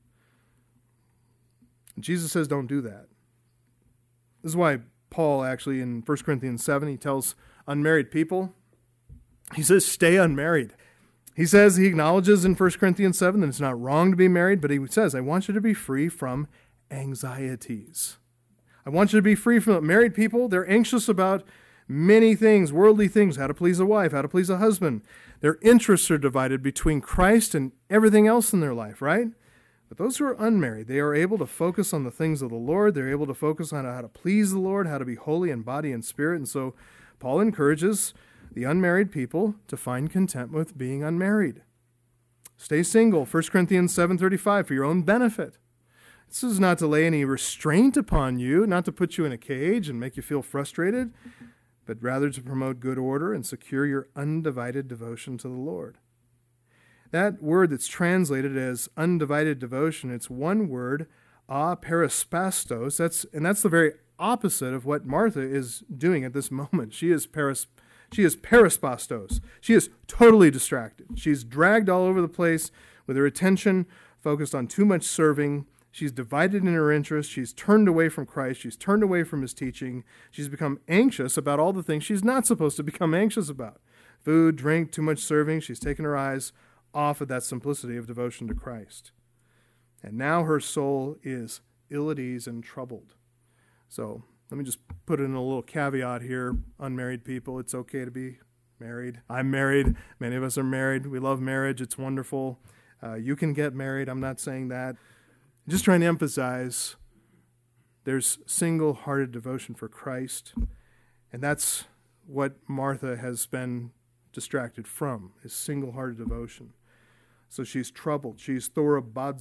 Jesus says don't do that. This is why Paul actually in 1 Corinthians 7, he tells unmarried people, he says stay unmarried. He acknowledges in 1 Corinthians 7 that it's not wrong to be married, but he says, I want you to be free from anxieties. I want you to be free from married people. They're anxious about many things, worldly things, how to please a wife, how to please a husband. Their interests are divided between Christ and everything else in their life, right? But those who are unmarried, they are able to focus on the things of the Lord. They're able to focus on how to please the Lord, how to be holy in body and spirit. And so Paul encourages the unmarried people to find contentment with being unmarried. Stay single, 1 Corinthians 7:35, for your own benefit. This is not to lay any restraint upon you, not to put you in a cage and make you feel frustrated, but rather to promote good order and secure your undivided devotion to the Lord. That word that's translated as undivided devotion, it's one word, perispastos. That's the very opposite of what Martha is doing at this moment. She is perispastos. She is totally distracted. She's dragged all over the place with her attention focused on too much serving. She's divided in her interests. She's turned away from Christ. She's turned away from his teaching. She's become anxious about all the things she's not supposed to become anxious about. Food, drink, too much serving. She's taken her eyes off of that simplicity of devotion to Christ. And now her soul is ill at ease and troubled. So let me just put in a little caveat here. Unmarried people, it's okay to be married. I'm married. Many of us are married. We love marriage. It's wonderful. You can get married. I'm not saying that. I'm just trying to emphasize there's single-hearted devotion for Christ. And that's what Martha has been distracted from, is single-hearted devotion. So she's troubled. She's thorabadzo.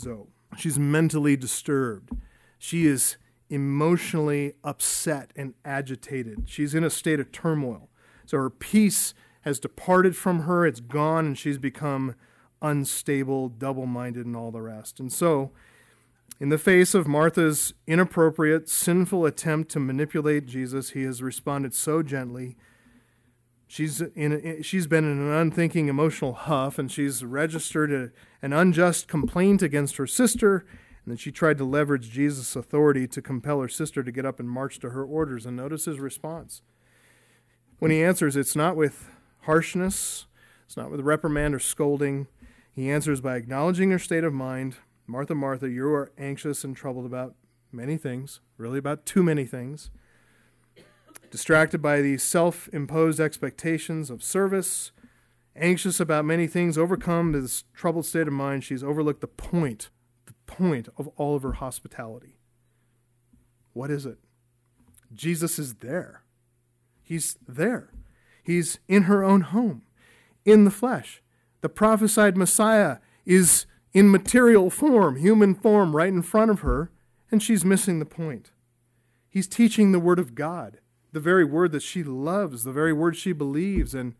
She's mentally disturbed. She is emotionally upset and agitated. She's in a state of turmoil. So her peace has departed from her. It's gone, and she's become unstable, double-minded, and all the rest. And so, in the face of Martha's inappropriate, sinful attempt to manipulate Jesus, he has responded so gently. She's been in an unthinking emotional huff, and she's registered an unjust complaint against her sister, and then she tried to leverage Jesus' authority to compel her sister to get up and march to her orders. And notice his response. When he answers, it's not with harshness, it's not with reprimand or scolding. He answers by acknowledging her state of mind. Martha, Martha, you are anxious and troubled about many things, really about too many things. Distracted by these self-imposed expectations of service, anxious about many things, overcome this troubled state of mind, she's overlooked the point of all of her hospitality. What is it? Jesus is there. He's there. He's in her own home, in the flesh. The prophesied Messiah is in material form, human form, right in front of her, and she's missing the point. He's teaching the Word of God, the very word that she loves, the very word she believes, and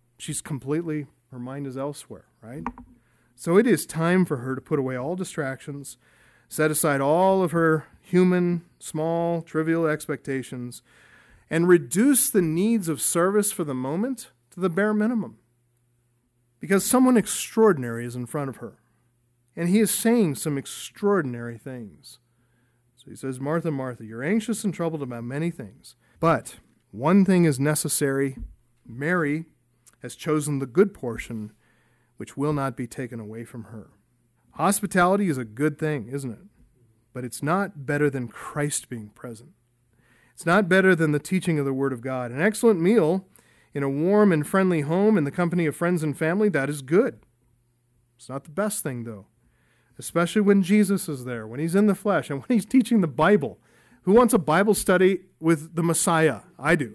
her mind is elsewhere, right? So it is time for her to put away all distractions, set aside all of her human, small, trivial expectations, and reduce the needs of service for the moment to the bare minimum. Because someone extraordinary is in front of her, and he is saying some extraordinary things. So he says, Martha, Martha, you're anxious and troubled about many things, but one thing is necessary. Mary has chosen the good portion, which will not be taken away from her. Hospitality is a good thing, isn't it? But it's not better than Christ being present. It's not better than the teaching of the Word of God. An excellent meal in a warm and friendly home in the company of friends and family, that is good. It's not the best thing, though, especially when Jesus is there, when he's in the flesh, and when he's teaching the Bible. Who wants a Bible study with the Messiah? I do.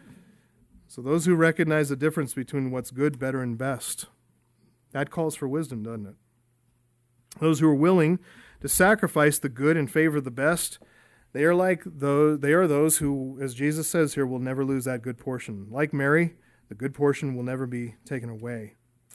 So those who recognize the difference between what's good, better, and best, that calls for wisdom, doesn't it? Those who are willing to sacrifice the good in favor of the best, they are those who, as Jesus says here, will never lose that good portion. Like Mary, the good portion will never be taken away.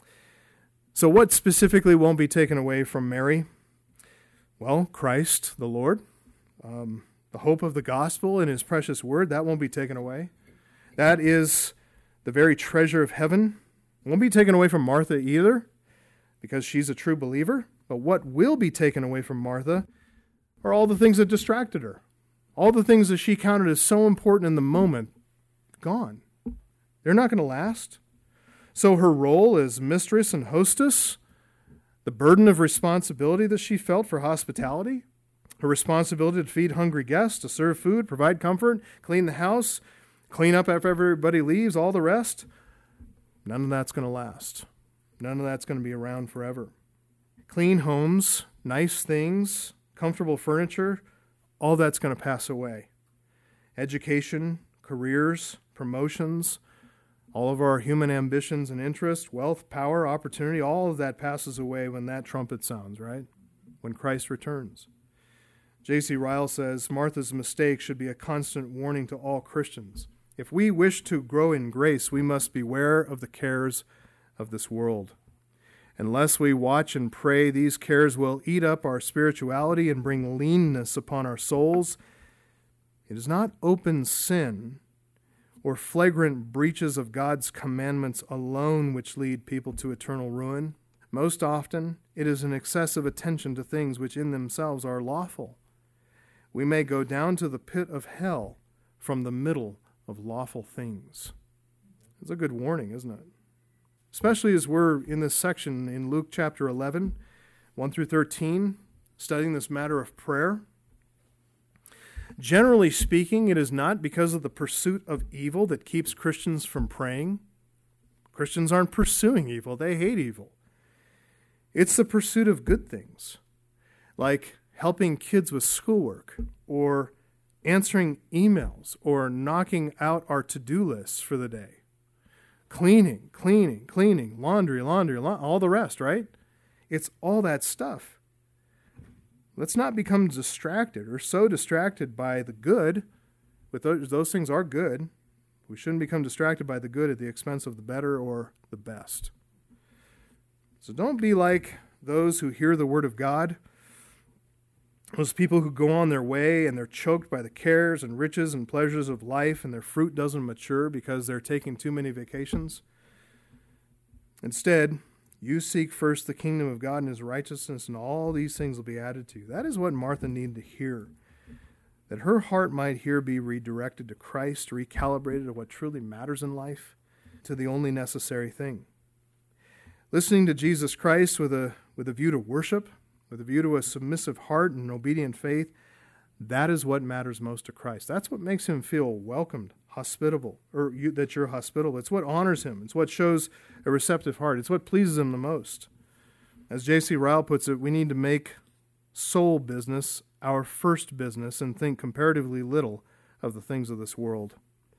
So what specifically won't be taken away from Mary? Well, Christ, the Lord, the hope of the gospel and his precious word, that won't be taken away. That is the very treasure of heaven. It won't be taken away from Martha either, because she's a true believer. But what will be taken away from Martha are all the things that distracted her. All the things that she counted as so important in the moment, gone. They're not going to last. So her role as mistress and hostess, the burden of responsibility that she felt for hospitality, her responsibility to feed hungry guests, to serve food, provide comfort, clean the house, clean up after everybody leaves, all the rest, none of that's going to last. None of that's going to be around forever. Clean homes, nice things, comfortable furniture, all that's going to pass away. Education, careers, promotions, all of our human ambitions and interests, wealth, power, opportunity, all of that passes away when that trumpet sounds, right? When Christ returns. J.C. Ryle says, Martha's mistake should be a constant warning to all Christians. If we wish to grow in grace, we must beware of the cares of this world. Unless we watch and pray, these cares will eat up our spirituality and bring leanness upon our souls. It is not open sin or flagrant breaches of God's commandments alone which lead people to eternal ruin. Most often, it is an excessive attention to things which in themselves are lawful. We may go down to the pit of hell from the middle of lawful things. It's a good warning, isn't it? Especially as we're in this section in Luke chapter 11, 1 through 13, studying this matter of prayer. Generally speaking, it is not because of the pursuit of evil that keeps Christians from praying. Christians aren't pursuing evil, they hate evil. It's the pursuit of good things, like helping kids with schoolwork, or answering emails, or knocking out our to-do lists for the day. Cleaning, laundry, all the rest, right? It's all that stuff. Let's not become distracted or so distracted by the good. With those things are good. We shouldn't become distracted by the good at the expense of the better or the best. So don't be like those who hear the word of God, those people who go on their way and they're choked by the cares and riches and pleasures of life and their fruit doesn't mature because they're taking too many vacations. Instead, you seek first the kingdom of God and his righteousness, and all these things will be added to you. That is what Martha needed to hear, that her heart might here be redirected to Christ, recalibrated to what truly matters in life, to the only necessary thing. Listening to Jesus Christ with a view to worship, with a view to a submissive heart and obedient faith, that is what matters most to Christ. That's what makes him feel welcomed, hospitable, or that you're hospitable. It's what honors him. It's what shows a receptive heart. It's what pleases him the most. As J.C. Ryle puts it, we need to make soul business our first business and think comparatively little of the things of this world.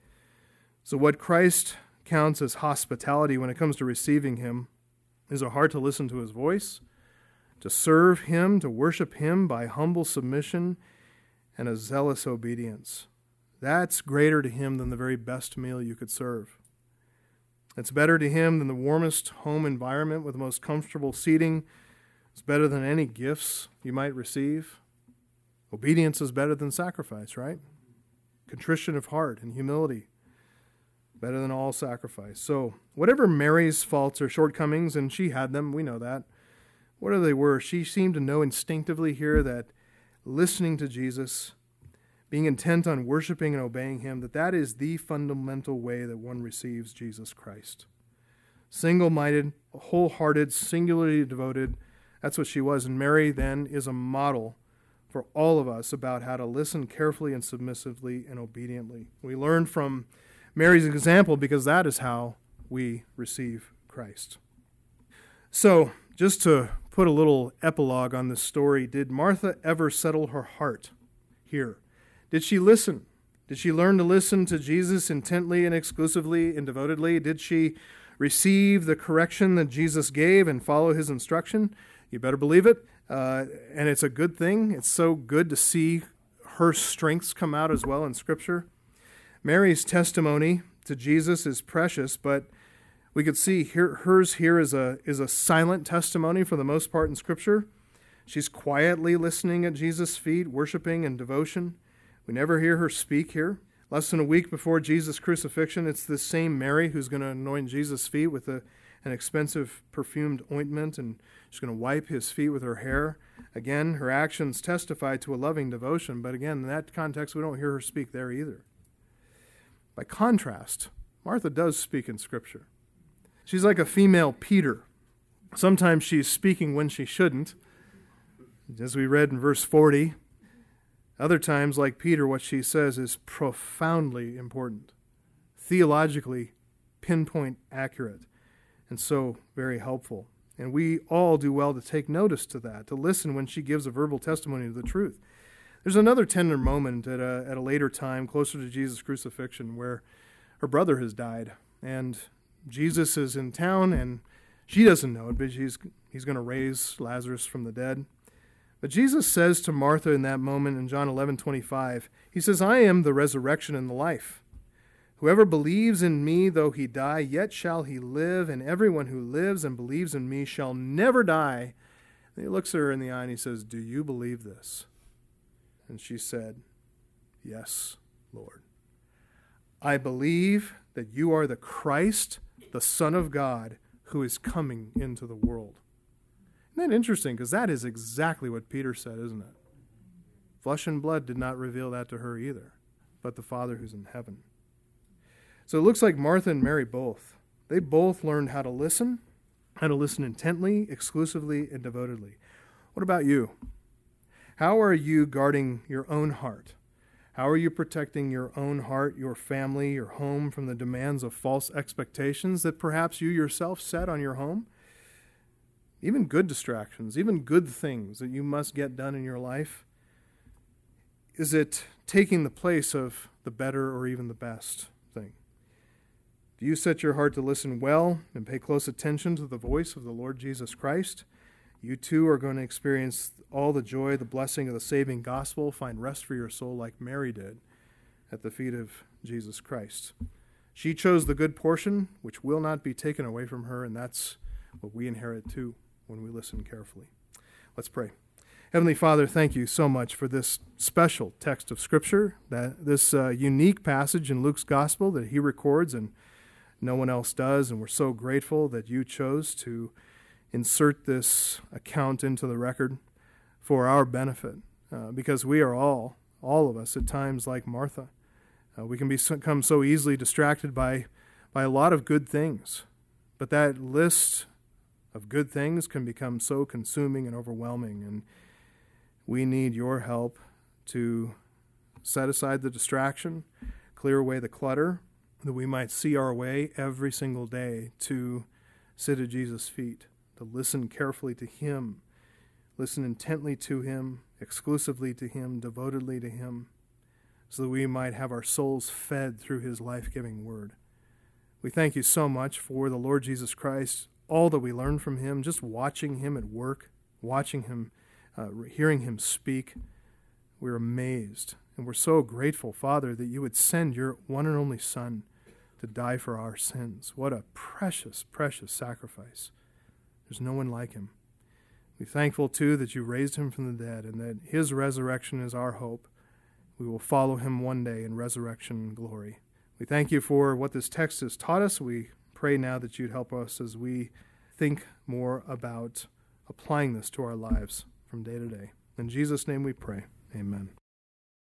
So what Christ counts as hospitality when it comes to receiving him is a heart to listen to his voice, to serve him, to worship him by humble submission and a zealous obedience. That's greater to him than the very best meal you could serve. It's better to him than the warmest home environment with the most comfortable seating. It's better than any gifts you might receive. Obedience is better than sacrifice, right? Contrition of heart and humility, better than all sacrifice. So whatever Mary's faults or shortcomings, and she had them, we know that, whatever they were, she seemed to know instinctively here that listening to Jesus, being intent on worshiping and obeying him, that is the fundamental way that one receives Jesus Christ. Single-minded, wholehearted, singularly devoted, that's what she was. And Mary then is a model for all of us about how to listen carefully and submissively and obediently. We learn from Mary's example because that is how we receive Christ. So, just to put a little epilogue on this story, did Martha ever settle her heart here? Did she listen? Did she learn to listen to Jesus intently and exclusively and devotedly? Did she receive the correction that Jesus gave and follow his instruction? You better believe it. And it's a good thing. It's so good to see her strengths come out as well in Scripture. Mary's testimony to Jesus is precious, but we could see hers here is a silent testimony for the most part in Scripture. She's quietly listening at Jesus' feet, worshiping and devotion. We never hear her speak here. Less than a week before Jesus' crucifixion, it's this same Mary who's going to anoint Jesus' feet with an expensive perfumed ointment, and she's going to wipe his feet with her hair. Again, her actions testify to a loving devotion, but again, in that context, we don't hear her speak there either. By contrast, Martha does speak in Scripture. She's like a female Peter. Sometimes she's speaking when she shouldn't, as we read in verse 40. Other times, like Peter, what she says is profoundly important, theologically pinpoint accurate, and so very helpful. And we all do well to take notice to that, to listen when she gives a verbal testimony to the truth. There's another tender moment at a later time, closer to Jesus' crucifixion, where her brother has died, and Jesus is in town, and she doesn't know it, but he's going to raise Lazarus from the dead. But Jesus says to Martha in that moment in John 11:25, he says, "I am the resurrection and the life. Whoever believes in me, though he die, yet shall he live, and everyone who lives and believes in me shall never die." And he looks at her in the eye and he says, "Do you believe this?" And she said, "Yes, Lord. I believe that you are the Christ, the Son of God, who is coming into the world." Isn't that interesting? Because that is exactly what Peter said, isn't it? Flesh and blood did not reveal that to her either, but the Father who's in heaven. So it looks like Martha and Mary both. They both learned how to listen intently, exclusively, and devotedly. What about you? How are you guarding your own heart? How are you protecting your own heart, your family, your home from the demands of false expectations that perhaps you yourself set on your home? Even good distractions, even good things that you must get done in your life. Is it taking the place of the better or even the best thing? Do you set your heart to listen well and pay close attention to the voice of the Lord Jesus Christ? you too are going to experience all the joy, the blessing of the saving gospel, find rest for your soul like Mary did at the feet of Jesus Christ. She chose the good portion, which will not be taken away from her, and that's what we inherit too when we listen carefully. Let's pray. Heavenly Father, thank you so much for this special text of Scripture, that this unique passage in Luke's Gospel that he records and no one else does, and we're so grateful that you chose to insert this account into the record for our benefit, because we are all of us at times like Martha. We can become so easily distracted by a lot of good things, but that list of good things can become so consuming and overwhelming, and we need your help to set aside the distraction, clear away the clutter, that we might see our way every single day to sit at Jesus' feet, to listen carefully to him, listen intently to him, exclusively to him, devotedly to him, so that we might have our souls fed through his life-giving word. We thank you so much for the Lord Jesus Christ, all that we learn from him, just watching him at work, watching him, hearing him speak. We're amazed, and we're so grateful, Father, that you would send your one and only Son to die for our sins. What a precious, precious sacrifice. There's no one like him. We're thankful, too, that you raised him from the dead, and that his resurrection is our hope. We will follow him one day in resurrection and glory. We thank you for what this text has taught us. We pray now that you'd help us as we think more about applying this to our lives from day to day. In Jesus' name we pray. Amen.